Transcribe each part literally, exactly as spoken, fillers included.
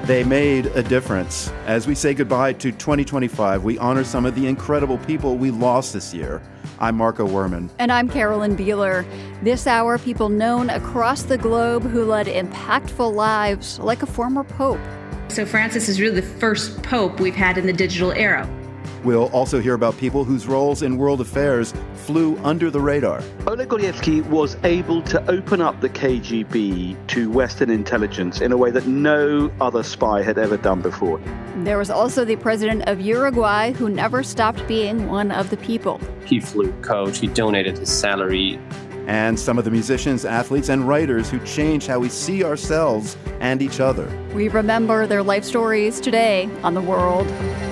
They made a difference. As we say goodbye to twenty twenty-five, we honor some of the incredible people we lost this year. I'm Marco Werman. And I'm Carolyn Beeler. This hour, people known across the globe who led impactful lives, like a former pope. So Francis is really the first pope we've had in the digital era. We'll also hear about people whose roles in world affairs flew under the radar. Oleg Gordievsky was able to open up the K G B to Western intelligence in a way that no other spy had ever done before. There was also the president of Uruguay who never stopped being one of the people. He flew coach, he donated his salary. And some of the musicians, athletes, and writers who changed how we see ourselves and each other. We remember their life stories today on The World.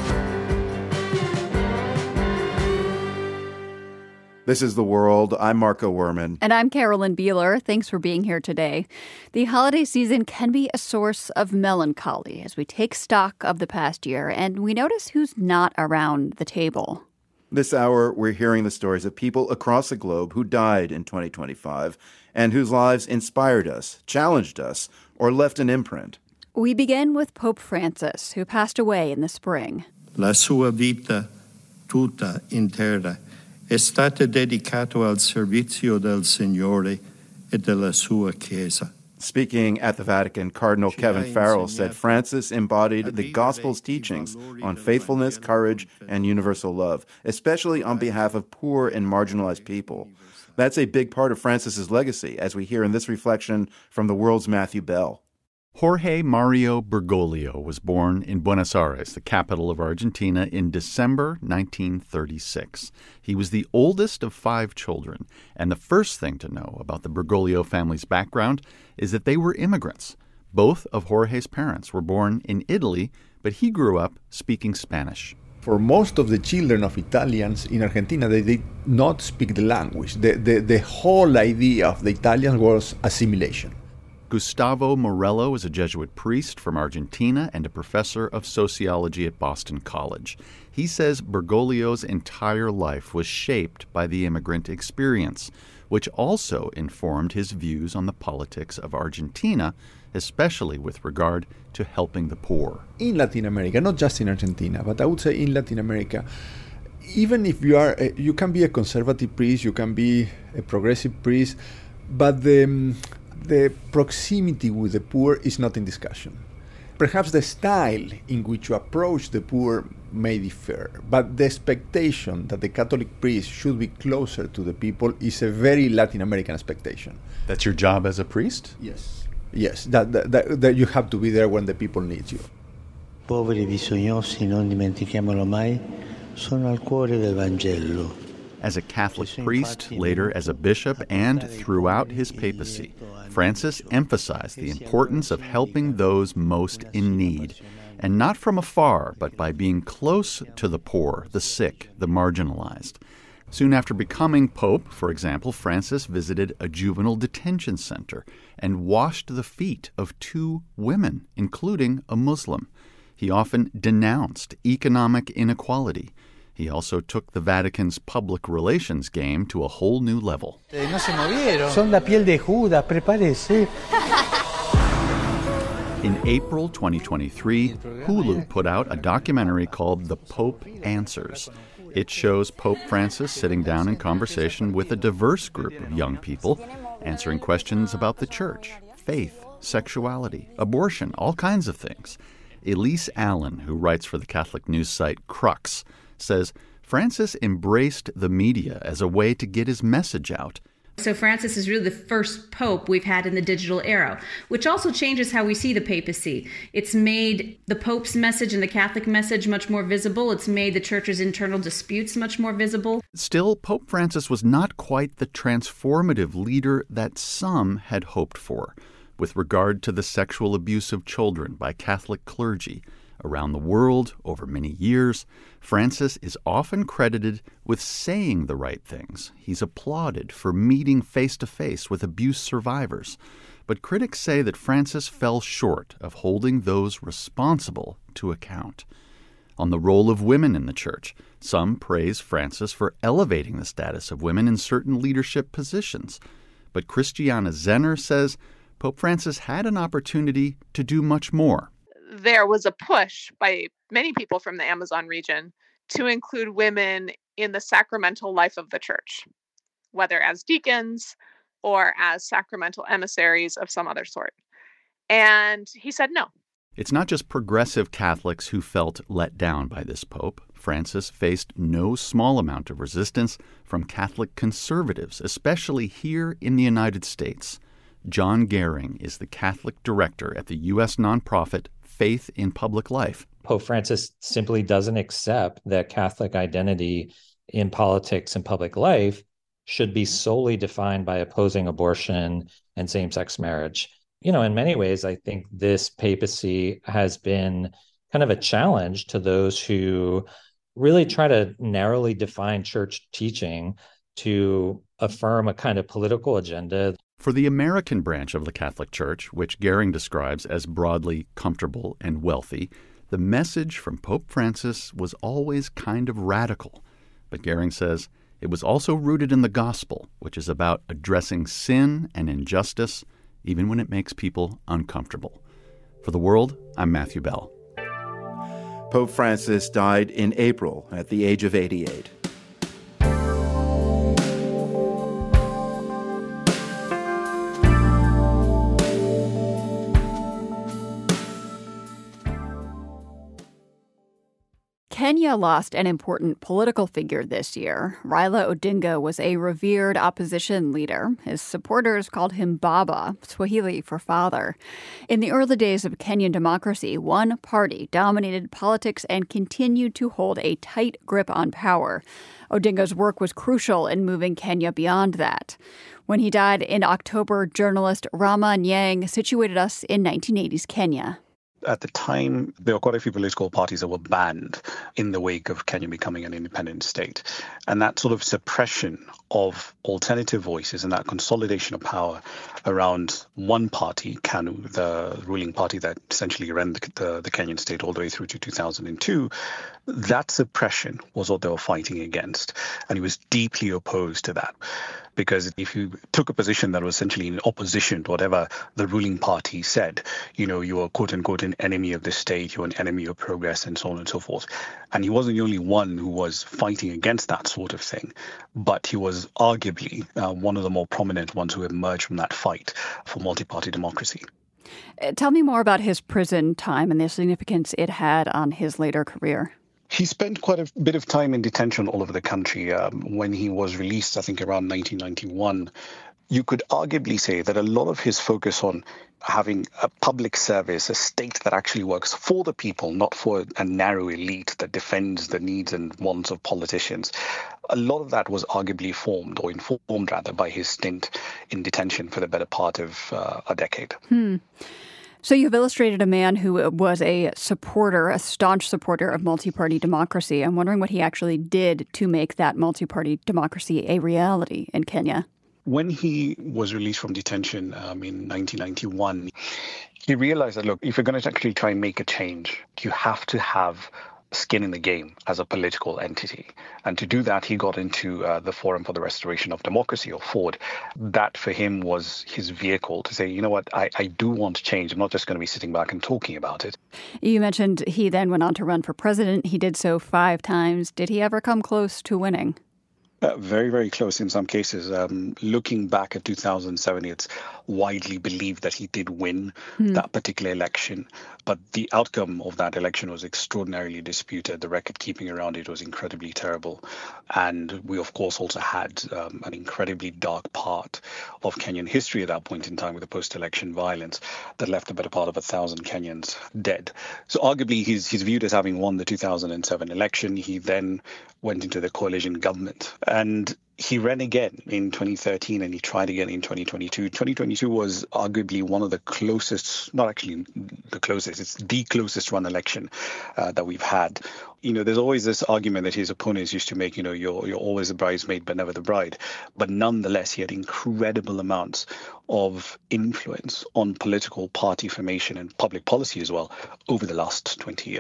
This is The World. I'm Marco Werman. And I'm Carolyn Beeler. Thanks for being here today. The holiday season can be a source of melancholy as we take stock of the past year and we notice who's not around the table. This hour, we're hearing the stories of people across the globe who died in twenty twenty-five and whose lives inspired us, challenged us, or left an imprint. We begin with Pope Francis, who passed away in the spring. La sua vita tutta intera è stata dedicato al servizio del Signore e della sua Chiesa. Speaking at the Vatican, Cardinal Kevin Farrell said Francis embodied the Gospel's teachings on faithfulness, courage, and universal love, especially on behalf of poor and marginalized people. That's a big part of Francis's legacy, as we hear in this reflection from The World's Matthew Bell. Jorge Mario Bergoglio was born in Buenos Aires, the capital of Argentina, in December nineteen thirty-six. He was the oldest of five children, and the first thing to know about the Bergoglio family's background is that they were immigrants. Both of Jorge's parents were born in Italy, but he grew up speaking Spanish. For most of the children of Italians in Argentina, they did not speak the language. The, the, the whole idea of the Italians was assimilation. Gustavo Morello is a Jesuit priest from Argentina and a professor of sociology at Boston College. He says Bergoglio's entire life was shaped by the immigrant experience, which also informed his views on the politics of Argentina, especially with regard to helping the poor. In Latin America, not just in Argentina, but I would say in Latin America, even if you are, you can be a conservative priest, you can be a progressive priest, but the The proximity with the poor is not in discussion. Perhaps the style in which you approach the poor may differ, but the expectation that the Catholic priest should be closer to the people is a very Latin American expectation. That's your job as a priest? Yes. Yes, that, that, that, that you have to be there when the people need you. Poveri bisognosi, non dimentichiamolo mai, sono al cuore del Vangelo. As a Catholic priest, later as a bishop, and throughout his papacy, Francis emphasized the importance of helping those most in need, and not from afar, but by being close to the poor, the sick, the marginalized. Soon after becoming pope, for example, Francis visited a juvenile detention center and washed the feet of two women, including a Muslim. He often denounced economic inequality. He also took the Vatican's public relations game to a whole new level. No se movieron. Son la piel de Judas, prepárese. In April twenty twenty-three, Hulu put out a documentary called The Pope Answers. It shows Pope Francis sitting down in conversation with a diverse group of young people, answering questions about the church, faith, sexuality, abortion, all kinds of things. Elise Allen, who writes for the Catholic news site Crux, says Francis embraced the media as a way to get his message out. So Francis is really the first pope we've had in the digital era, which also changes how we see the papacy. It's made the pope's message and the Catholic message much more visible. It's made the church's internal disputes much more visible. Still, Pope Francis was not quite the transformative leader that some had hoped for with regard to the sexual abuse of children by Catholic clergy. Around the world, over many years, Francis is often credited with saying the right things. He's applauded for meeting face-to-face with abuse survivors. But critics say that Francis fell short of holding those responsible to account. On the role of women in the church, some praise Francis for elevating the status of women in certain leadership positions. But Christiana Zenner says Pope Francis had an opportunity to do much more. there was a push by many people from the Amazon region to include women in the sacramental life of the church, whether as deacons or as sacramental emissaries of some other sort. And he said no. It's not just progressive Catholics who felt let down by this pope. Francis faced no small amount of resistance from Catholic conservatives, especially here in the United States. John Gehring is the Catholic director at the U S nonprofit Faith in Public Life. Pope Francis simply doesn't accept that Catholic identity in politics and public life should be solely defined by opposing abortion and same-sex marriage. You know, in many ways, I think this papacy has been kind of a challenge to those who really try to narrowly define church teaching to affirm a kind of political agenda. For the American branch of the Catholic Church, which Gehring describes as broadly comfortable and wealthy, the message from Pope Francis was always kind of radical. But Gehring says it was also rooted in the gospel, which is about addressing sin and injustice, even when it makes people uncomfortable. For The World, I'm Matthew Bell. Pope Francis died in April at the age of eighty-eight. Kenya lost an important political figure this year. Raila Odinga was a revered opposition leader. His supporters called him Baba, Swahili for father. In the early days of Kenyan democracy, one party dominated politics and continued to hold a tight grip on power. Odinga's work was crucial in moving Kenya beyond that. When he died in October, journalist Rama Nyang situated us in nineteen eighties Kenya. At the time, there were quite a few political parties that were banned in the wake of Kenya becoming an independent state. And that sort of suppression of alternative voices and that consolidation of power around one party, KANU, the ruling party that essentially ran the, the, the Kenyan state all the way through to two thousand two, that suppression was what they were fighting against. And he was deeply opposed to that. Because if you took a position that was essentially in opposition to whatever the ruling party said, you know, you were quote unquote an enemy of the state, you were an enemy of progress and so on and so forth. And he wasn't the only one who was fighting against that sort of thing, but he was arguably uh, one of the more prominent ones who emerged from that fight for multi-party democracy. Tell me more about his prison time and the significance it had on his later career. He spent quite a bit of time in detention all over the country. Um, when he was released, I think around nineteen ninety-one, you could arguably say that a lot of his focus on having a public service, a state that actually works for the people, not for a narrow elite that defends the needs and wants of politicians, a lot of that was arguably formed, or informed rather, by his stint in detention for the better part of uh, a decade. Hmm. So you've illustrated a man who was a supporter, a staunch supporter of multi-party democracy. I'm wondering what he actually did to make that multi-party democracy a reality in Kenya. When he was released from detention um, in nineteen ninety-one, he realized that, look, if you're going to actually try and make a change, you have to have skin in the game as a political entity. And to do that, he got into uh, the Forum for the Restoration of Democracy, or FORD. That for him was his vehicle to say, you know what, I, I do want change. I'm not just going to be sitting back and talking about it. You mentioned he then went on to run for president. He did so five times. Did he ever come close to winning? Uh, very, very close in some cases. Um, looking back at two thousand seven, it's widely believed that he did win hmm. that particular election. But the outcome of that election was extraordinarily disputed. The record keeping around it was incredibly terrible. And we, of course, also had um, an incredibly dark part of Kenyan history at that point in time with the post-election violence that left the better part of a thousand Kenyans dead. So arguably, he's, he's viewed as having won the two thousand seven election. He then went into the coalition government. And he ran again in twenty thirteen, and he tried again in twenty twenty-two. twenty twenty-two was arguably one of the closest, not actually the closest, it's the closest run election uh, that we've had. You know, there's always this argument that his opponents used to make, you know, you're, you're always the bridesmaid, but never the bride. But nonetheless, he had incredible amounts of influence on political party formation and public policy as well over the last twenty years.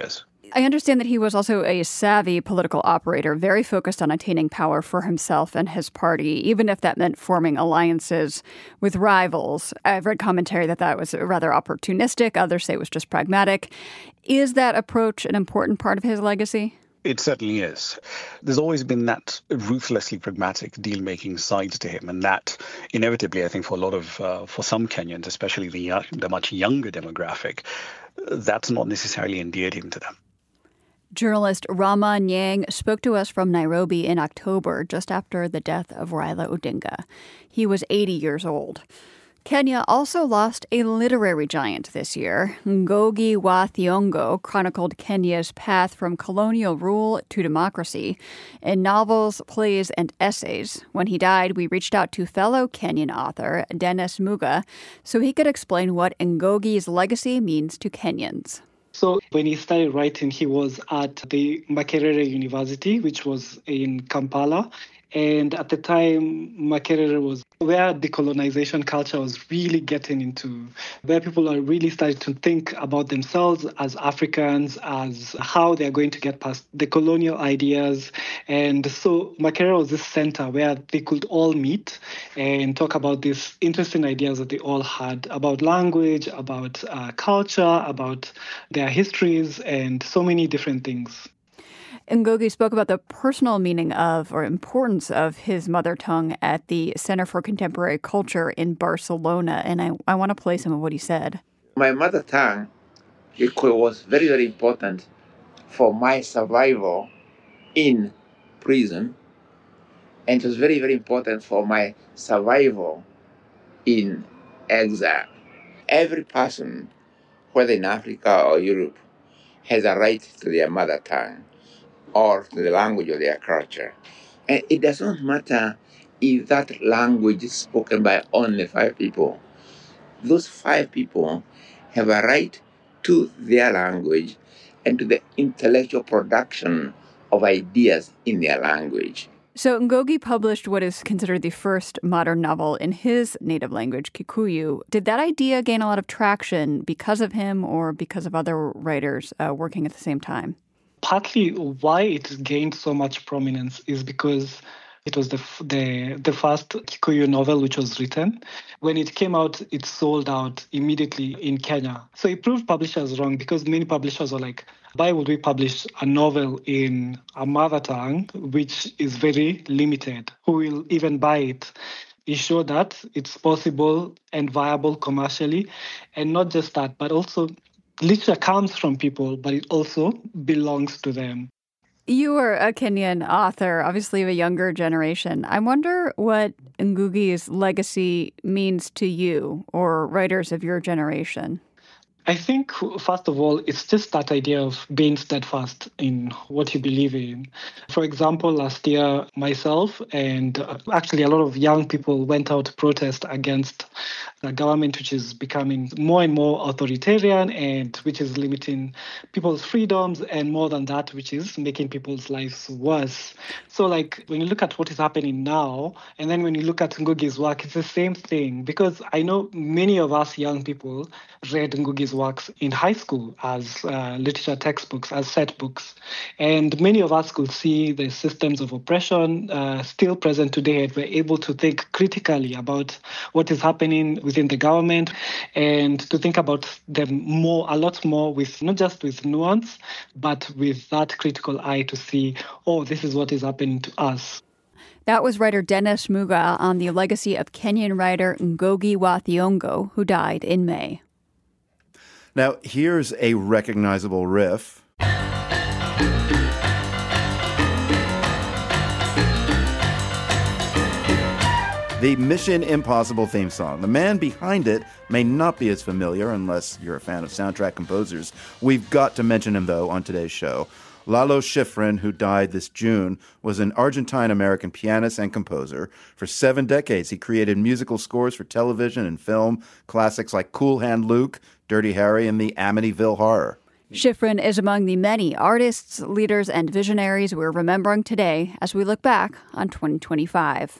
I understand that he was also a savvy political operator, very focused on attaining power for himself and his party, even if that meant forming alliances with rivals. I've read commentary that that was rather opportunistic. Others say it was just pragmatic. Is that approach an important part of his legacy? It certainly is. There's always been that ruthlessly pragmatic deal-making side to him, and that inevitably, I think, for a lot of, uh, for some Kenyans, especially the, the much younger demographic, that's not necessarily endeared him to them. Journalist Rama Nyang spoke to us from Nairobi in October, just after the death of Raila Odinga. He was eighty years old. Kenya also lost a literary giant this year. Ngugi wa Thiong'o chronicled Kenya's path from colonial rule to democracy in novels, plays, and essays. When he died, we reached out to fellow Kenyan author Dennis Muga so he could explain what Ngugi's legacy means to Kenyans. So when he started writing, he was at the Makerere University, which was in Kampala. And at the time, Makerere was where decolonization culture was really getting into, where people are really starting to think about themselves as Africans, as how they're going to get past the colonial ideas. And so Makerere was this center where they could all meet and talk about these interesting ideas that they all had about language, about uh, culture, about their histories, and so many different things. Ngugi spoke about the personal meaning of or importance of his mother tongue at the Center for Contemporary Culture in Barcelona, and I, I want to play some of what he said. My mother tongue it was very, very important for my survival in prison, and it was very, very important for my survival in exile. Every person, whether in Africa or Europe, has a right to their mother tongue or to the language of their culture. And it does not matter if that language is spoken by only five people. Those five people have a right to their language and to the intellectual production of ideas in their language. So Ngugi published what is considered the first modern novel in his native language, Kikuyu. Did that idea gain a lot of traction because of him or because of other writers uh, working at the same time? Partly why it gained so much prominence is because it was the the the first Kikuyu novel which was written. When it came out, it sold out immediately in Kenya. So it proved publishers wrong because many publishers were like, why would we publish a novel in a mother tongue which is very limited? Who will even buy it? It showed that it's possible and viable commercially. And not just that, but also literature comes from people, but it also belongs to them. You are a Kenyan author, obviously of a younger generation. I wonder what Ngugi's legacy means to you or writers of your generation. I think, first of all, it's just that idea of being steadfast in what you believe in. For example, last year, myself and actually a lot of young people went out to protest against the government, which is becoming more and more authoritarian and which is limiting people's freedoms, and more than that, which is making people's lives worse. So, like, when you look at what is happening now, and then when you look at Ngugi's work, it's the same thing. Because I know many of us young people read Ngugi's works in high school as uh, literature textbooks, as set books. And many of us could see the systems of oppression uh, still present today, and we're able to think critically about what is happening within the government and to think about them more, a lot more with, not just with nuance, but with that critical eye to see, oh, this is what is happening to us. That was writer Dennis Muga on the legacy of Kenyan writer Ngugi wa Thiong'o, who died in May. Now, here's a recognizable riff. The Mission Impossible theme song. The man behind it may not be as familiar unless you're a fan of soundtrack composers. We've got to mention him, though, on today's show. Lalo Schifrin, who died this June, was an Argentine-American pianist and composer. For seven decades, he created musical scores for television and film, classics like Cool Hand Luke, Dirty Harry, and the Amityville Horror. Schifrin is among the many artists, leaders, and visionaries we're remembering today as we look back on twenty twenty-five.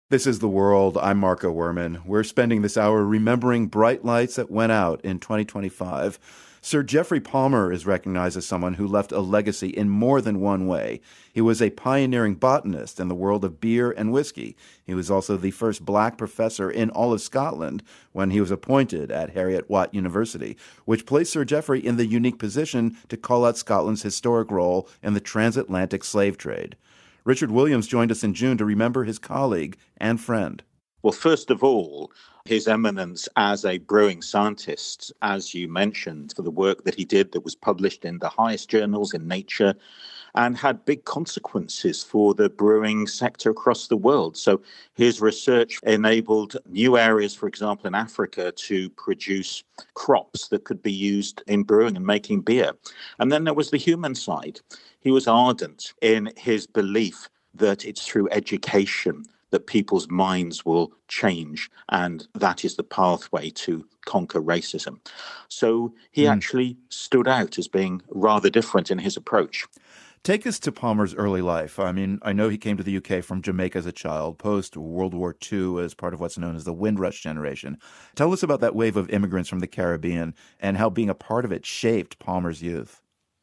This is The World. I'm Marco Werman. We're spending this hour remembering bright lights that went out in twenty twenty-five. Sir Geoffrey Palmer is recognized as someone who left a legacy in more than one way. He was a pioneering botanist in the world of beer and whiskey. He was also the first black professor in all of Scotland when he was appointed at Heriot-Watt University, which placed Sir Geoffrey in the unique position to call out Scotland's historic role in the transatlantic slave trade. Richard Williams joined us in June to remember his colleague and friend. Well, first of all, his eminence as a brewing scientist, as you mentioned, for the work that he did that was published in the highest journals in Nature and had big consequences for the brewing sector across the world. So his research enabled new areas, for example, in Africa, to produce crops that could be used in brewing and making beer. And then there was the human side. He was ardent in his belief that it's through education that people's minds will change, and that is the pathway to conquer racism. So he mm. actually stood out as being rather different in his approach. Take us to Palmer's early life. I mean, I know he came to the U K from Jamaica as a child, post-World War Two as part of what's known as the Windrush generation. Tell us about that wave of immigrants from the Caribbean and how being a part of it shaped Palmer's youth.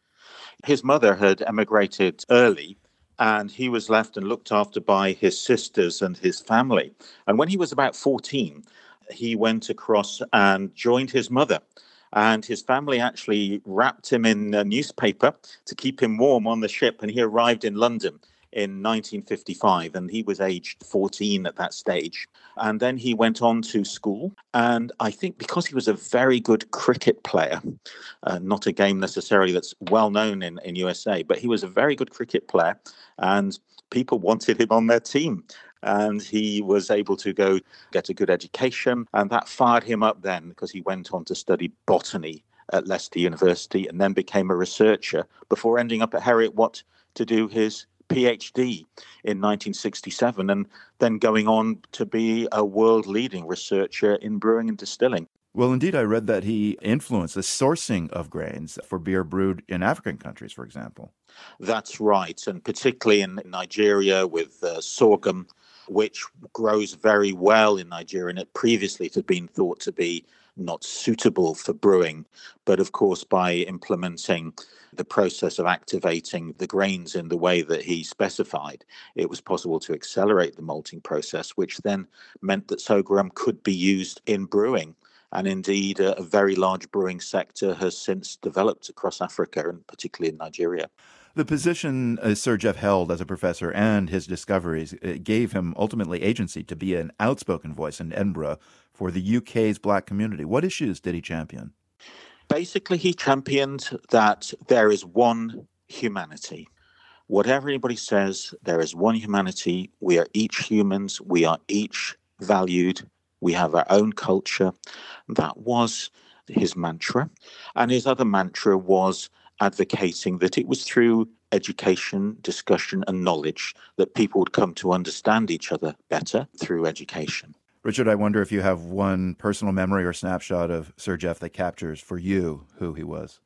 His mother had emigrated early, and he was left and looked after by his sisters and his family. And when he was about fourteen, he went across and joined his mother. And his family actually wrapped him in a newspaper to keep him warm on the ship. And he arrived in London in nineteen fifty-five, and he was aged fourteen at that stage. And then he went on to school. And I think because he was a very good cricket player, uh, not a game necessarily that's well known in, in U S A, but he was a very good cricket player, and people wanted him on their team. And he was able to go get a good education, and that fired him up then because he went on to study botany at Leicester University and then became a researcher before ending up at Heriot-Watt to do his PhD in nineteen sixty-seven, and then going on to be a world-leading researcher in brewing and distilling. Well, indeed, I read that he influenced the sourcing of grains for beer brewed in African countries, for example. That's right, and particularly in Nigeria with uh, sorghum, which grows very well in Nigeria, and it previously it had been thought to be not suitable for brewing. But of course, by implementing the process of activating the grains in the way that he specified, it was possible to accelerate the malting process, which then meant that sorghum could be used in brewing. And indeed, a, a very large brewing sector has since developed across Africa, and particularly in Nigeria. The position uh, Sir Geoff held as a professor and his discoveries gave him ultimately agency to be an outspoken voice in Edinburgh for the U K's black community. What issues did he champion? Basically, he championed that there is one humanity. Whatever anybody says, there is one humanity. We are each humans. We are each valued. We have our own culture. That was his mantra. And his other mantra was advocating that it was through education, discussion, and knowledge that people would come to understand each other better through education. Richard, I wonder if you have one personal memory or snapshot of Sir Geoff that captures for you who he was.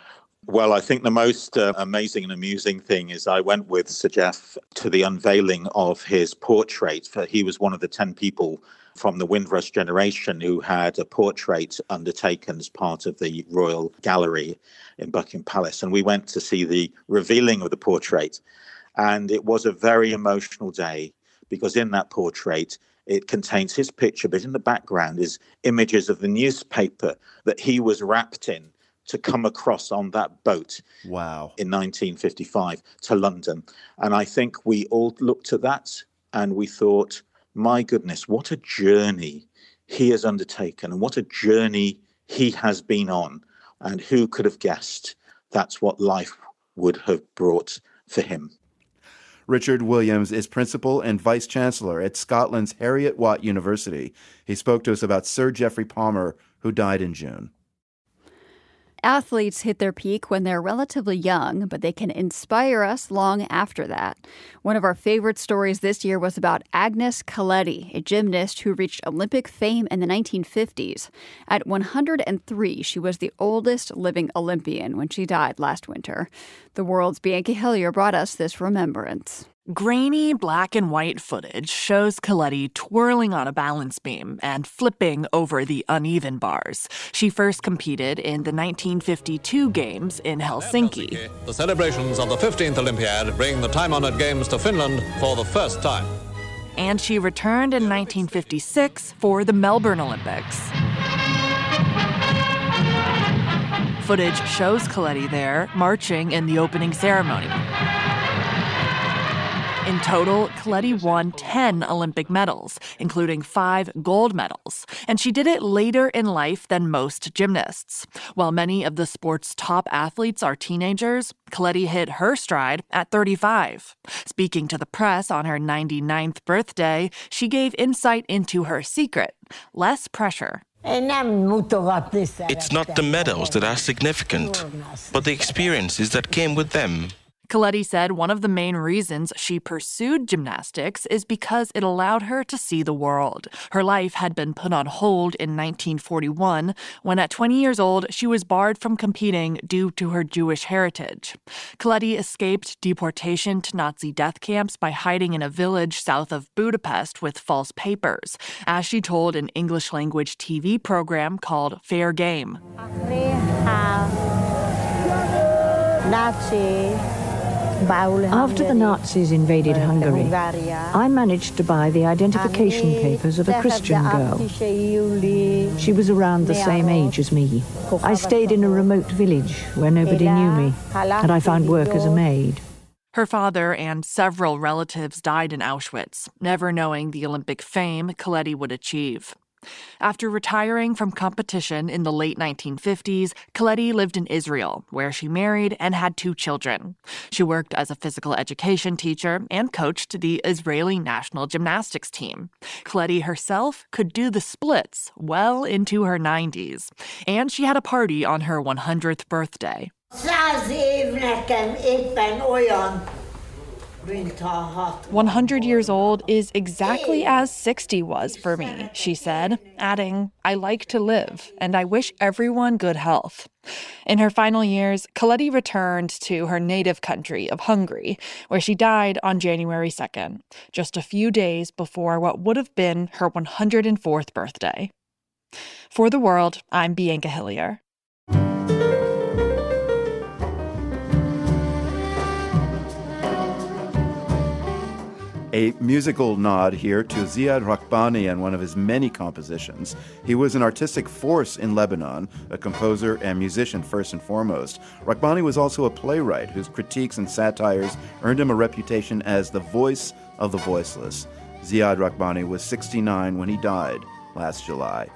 Well, I think the most uh, amazing and amusing thing is I went with Sir Geoff to the unveiling of his portrait. He was one of the ten people from the Windrush generation who had a portrait undertaken as part of the Royal Gallery in Buckingham Palace. And we went to see the revealing of the portrait. And it was a very emotional day because in that portrait, it contains his picture, but in the background is images of the newspaper that he was wrapped in to come across on that boat. Wow. In nineteen fifty-five to London. And I think we all looked at that and we thought, my goodness, what a journey he has undertaken and what a journey he has been on. And who could have guessed that's what life would have brought for him. Richard Williams is principal and vice chancellor at Scotland's Heriot-Watt University. He spoke to us about Sir Geoffrey Palmer, who died in June. Athletes hit their peak when they're relatively young, but they can inspire us long after that. One of our favorite stories this year was about Agnes Caletti, a gymnast who reached Olympic fame in the nineteen fifties. At one hundred three, she was the oldest living Olympian when she died last winter. The World's Bianca Hillier brought us this remembrance. Grainy black and white footage shows Coletti twirling on a balance beam and flipping over the uneven bars. She first competed in the nineteen fifty-two Games in Helsinki. The celebrations of the fifteenth Olympiad bring the time-honored Games to Finland for the first time. And she returned in nineteen fifty-six for the Melbourne Olympics. Footage shows Coletti there marching in the opening ceremony. In total, Coletti won ten Olympic medals, including five gold medals, and she did it later in life than most gymnasts. While many of the sport's top athletes are teenagers, Coletti hit her stride at thirty-five. Speaking to the press on her ninety-ninth birthday, she gave insight into her secret: less pressure. It's not the medals that are significant, but the experiences that came with them. Coletti said one of the main reasons she pursued gymnastics is because it allowed her to see the world. Her life had been put on hold in nineteen forty-one, when at twenty years old, she was barred from competing due to her Jewish heritage. Coletti escaped deportation to Nazi death camps by hiding in a village south of Budapest with false papers, as she told an English-language T V program called Fair Game. Nazi. After the Nazis invaded Hungary, I managed to buy the identification papers of a Christian girl. She was around the same age as me. I stayed in a remote village where nobody knew me, and I found work as a maid. Her father and several relatives died in Auschwitz, never knowing the Olympic fame Coletti would achieve. After retiring from competition in the late nineteen fifties, Coletti lived in Israel, where she married and had two children. She worked as a physical education teacher and coached the Israeli national gymnastics team. Coletti herself could do the splits well into her nineties, and she had a party on her one hundredth birthday. one hundred years old is exactly as sixty was for me, she said, adding, "I like to live, and I wish everyone good health." In her final years, Coletti returned to her native country of Hungary, where she died on January second, just a few days before what would have been her one hundred fourth birthday. For The World, I'm Bianca Hillier. A musical nod here to Ziad Rahbani and one of his many compositions. He was an artistic force in Lebanon, a composer and musician first and foremost. Rahbani was also a playwright whose critiques and satires earned him a reputation as the voice of the voiceless. Ziad Rahbani was sixty-nine when he died last July.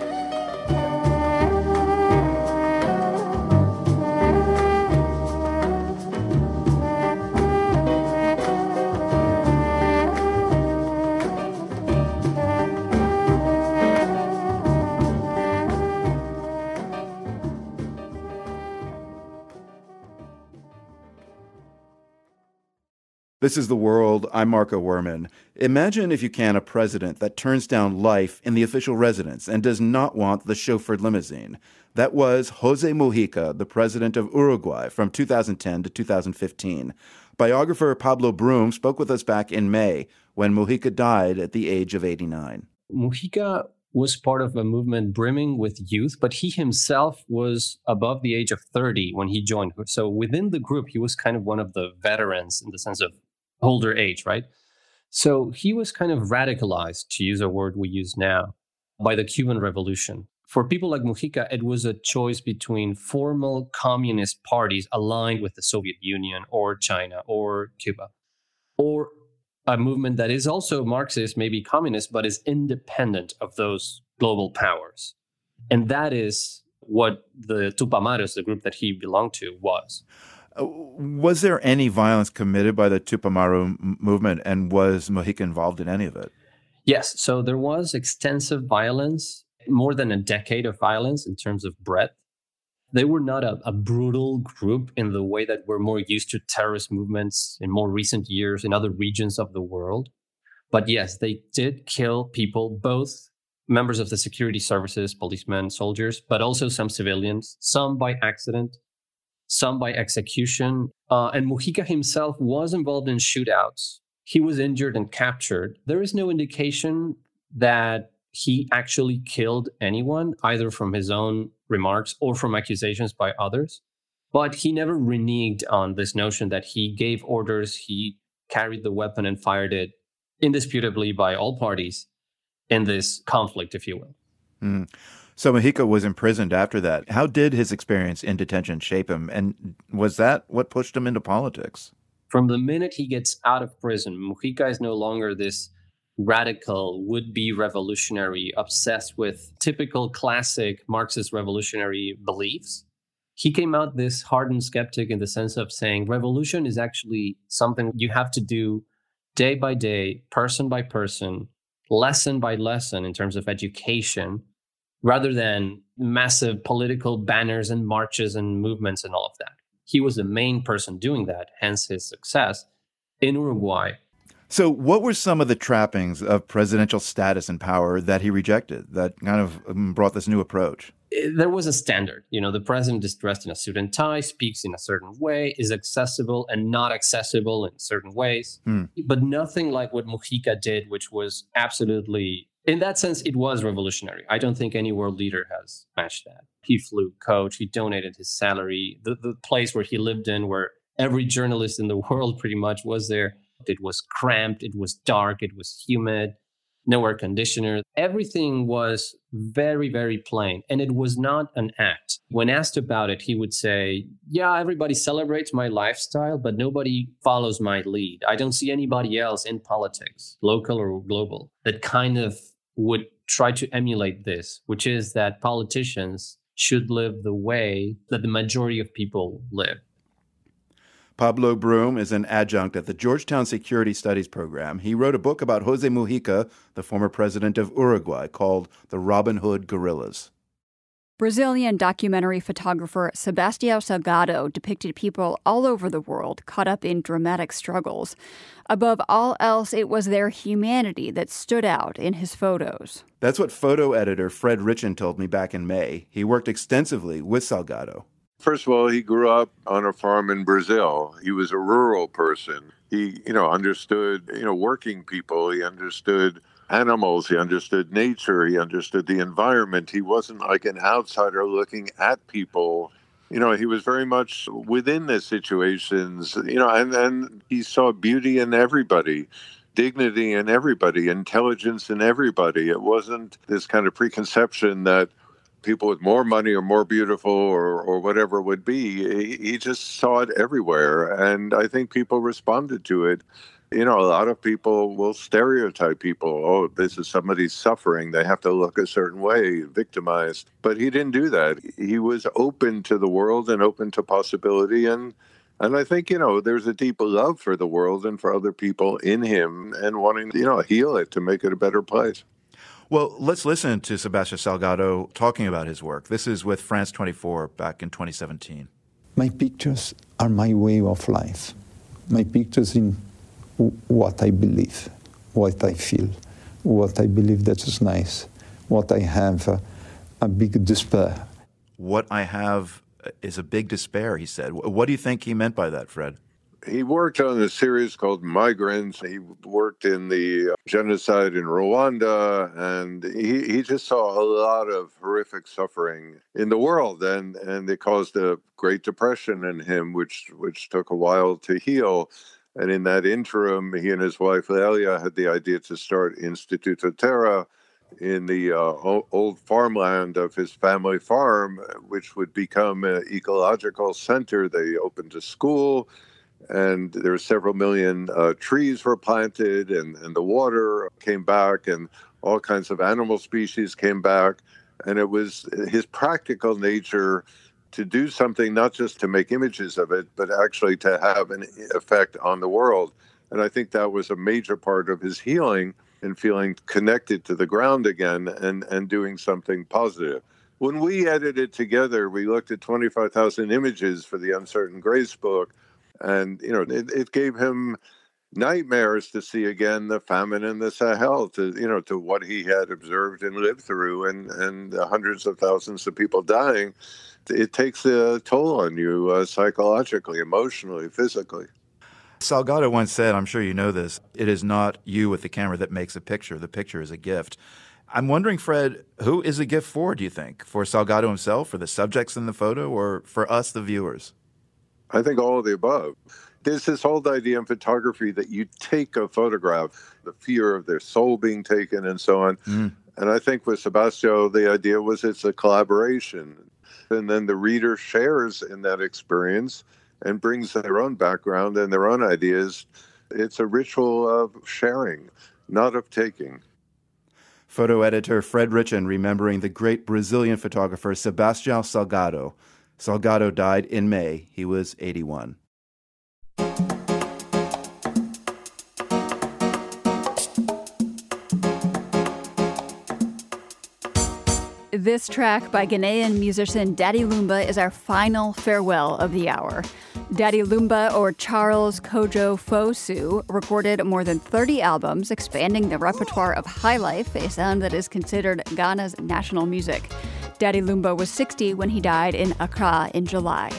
This is The World. I'm Marco Werman. Imagine, if you can, a president that turns down life in the official residence and does not want the chauffeured limousine. That was Jose Mujica, the president of Uruguay from two thousand ten to two thousand fifteen. Biographer Pablo Broom spoke with us back in May when Mujica died at the age of eighty-nine. Mujica was part of a movement brimming with youth, but he himself was above the age of thirty when he joined. So within the group, he was kind of one of the veterans in the sense of older age, right? So he was kind of radicalized, to use a word we use now, by the Cuban Revolution. For people like Mujica, it was a choice between formal communist parties aligned with the Soviet Union or China or Cuba, or a movement that is also Marxist, maybe communist, but is independent of those global powers. And that is what the Tupamaros, the group that he belonged to, was. Uh, was there any violence committed by the Tupamaro m- movement, and was Mujica involved in any of it? Yes. So there was extensive violence, more than a decade of violence in terms of breadth. They were not a, a brutal group in the way that we're more used to terrorist movements in more recent years in other regions of the world. But yes, they did kill people, both members of the security services, policemen, soldiers, but also some civilians, some by accident, some by execution. Uh, and Mujica himself was involved in shootouts. He was injured and captured. There is no indication that he actually killed anyone, either from his own remarks or from accusations by others. But he never reneged on this notion that he gave orders, he carried the weapon and fired it indisputably by all parties in this conflict, if you will. Mm. So Mujica was imprisoned after that. How did his experience in detention shape him? And was that what pushed him into politics? From the minute he gets out of prison, Mujica is no longer this radical, would-be revolutionary, obsessed with typical classic Marxist revolutionary beliefs. He came out this hardened skeptic in the sense of saying revolution is actually something you have to do day by day, person by person, lesson by lesson in terms of education, rather than massive political banners and marches and movements and all of that. He was the main person doing that, hence his success in Uruguay. So what were some of the trappings of presidential status and power that he rejected that kind of brought this new approach? There was a standard. You know, the president is dressed in a suit and tie, speaks in a certain way, is accessible and not accessible in certain ways. Hmm. But nothing like what Mujica did, which was absolutely, in that sense, it was revolutionary. I don't think any world leader has matched that. He flew coach, he donated his salary. The, the place where he lived in, where every journalist in the world pretty much was there, it was cramped, it was dark, it was humid, no air conditioner. Everything was very, very plain. And it was not an act. When asked about it, he would say, yeah, everybody celebrates my lifestyle, but nobody follows my lead. I don't see anybody else in politics, local or global, that kind of would try to emulate this, which is that politicians should live the way that the majority of people live. Pablo Broom is an adjunct at the Georgetown Security Studies program. He wrote a book about Jose Mujica, the former president of Uruguay, called The Robin Hood Guerrillas. Brazilian documentary photographer Sebastião Salgado depicted people all over the world caught up in dramatic struggles. Above all else, it was their humanity that stood out in his photos. That's what photo editor Fred Richin told me back in May. He worked extensively with Salgado. First of all, he grew up on a farm in Brazil. He was a rural person. He, you know, understood, you know, working people. He understood animals. He understood nature. He understood the environment. He wasn't like an outsider looking at people. You know, he was very much within the situations, you know, and, and he saw beauty in everybody, dignity in everybody, intelligence in everybody. It wasn't this kind of preconception that people with more money are more beautiful or, or whatever it would be. He, he just saw it everywhere. And I think people responded to it. You know, a lot of people will stereotype people. Oh, this is somebody suffering. They have to look a certain way, victimized. But he didn't do that. He was open to the world and open to possibility. And and I think, you know, there's a deep love for the world and for other people in him and wanting, you know, heal it to make it a better place. Well, let's listen to Sebastião Salgado talking about his work. This is with France twenty-four back in twenty seventeen. My pictures are my way of life. My pictures in what I believe, what I feel, what I believe that is nice, what I have uh, a big despair. What I have is a big despair, he said. What do you think he meant by that, Fred? He worked on a series called Migrants. He worked in the genocide in Rwanda, and he, he just saw a lot of horrific suffering in the world, and, and it caused a Great Depression in him, which which took a while to heal. And in that interim, he and his wife, Lelia, had the idea to start Instituto Terra in the uh, old farmland of his family farm, which would become an ecological center. They opened a school, and there were several million uh, trees were planted, and, and the water came back, and all kinds of animal species came back. And it was his practical nature to do something, not just to make images of it, but actually to have an effect on the world. And I think that was a major part of his healing and feeling connected to the ground again and, and doing something positive. When we edited together, we looked at twenty-five thousand images for the Uncertain Grace book. And, you know, it, it gave him nightmares to see again the famine in the Sahel, to you know, to what he had observed and lived through, and and hundreds of thousands of people dying. It takes a toll on you uh, psychologically, emotionally, physically. Salgado once said, I'm sure you know this, it is not you with the camera that makes a picture. The picture is a gift. I'm wondering, Fred, who is a gift for, do you think? For Salgado himself, for the subjects in the photo, or for us, the viewers? I think all of the above. There's this whole idea in photography that you take a photograph, the fear of their soul being taken and so on. Mm. And I think with Sebastião, the idea was it's a collaboration. And then the reader shares in that experience and brings their own background and their own ideas. It's a ritual of sharing, not of taking. Photo editor Fred Richin remembering the great Brazilian photographer Sebastião Salgado. Salgado died in May. He was eighty-one. This track by Ghanaian musician Daddy Lumba is our final farewell of the hour. Daddy Lumba, or Charles Kojo Fosu, recorded more than thirty albums, expanding the repertoire of highlife, a sound that is considered Ghana's national music. Daddy Lumba was sixty when he died in Accra in July.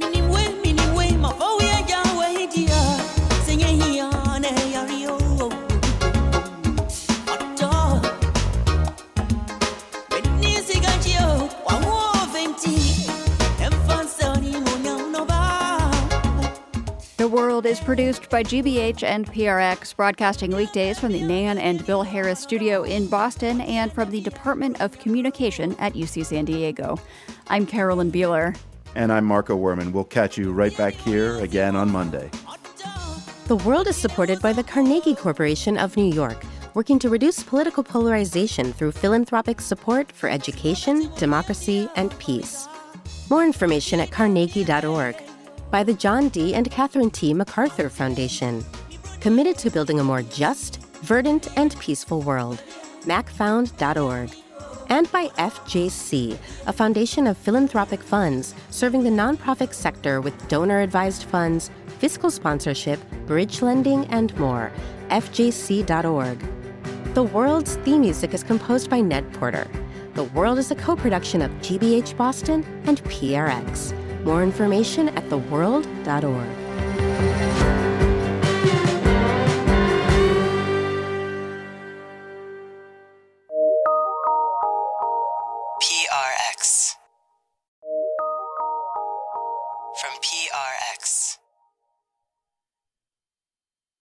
The World is produced by G B H and P R X, broadcasting weekdays from the Nan and Bill Harris studio in Boston and from the Department of Communication at U C San Diego. I'm Carolyn Beeler. And I'm Marco Werman. We'll catch you right back here again on Monday. The World is supported by the Carnegie Corporation of New York, working to reduce political polarization through philanthropic support for education, democracy, and peace. More information at carnegie dot org. By the John D. and Catherine T. MacArthur Foundation, committed to building a more just, verdant, and peaceful world. mac found dot org. And by F J C, a foundation of philanthropic funds serving the nonprofit sector with donor-advised funds, fiscal sponsorship, bridge lending, and more. F J C dot org. The World's theme music is composed by Ned Porter. The World is a co-production of G B H Boston and P R X. More information at the world dot org.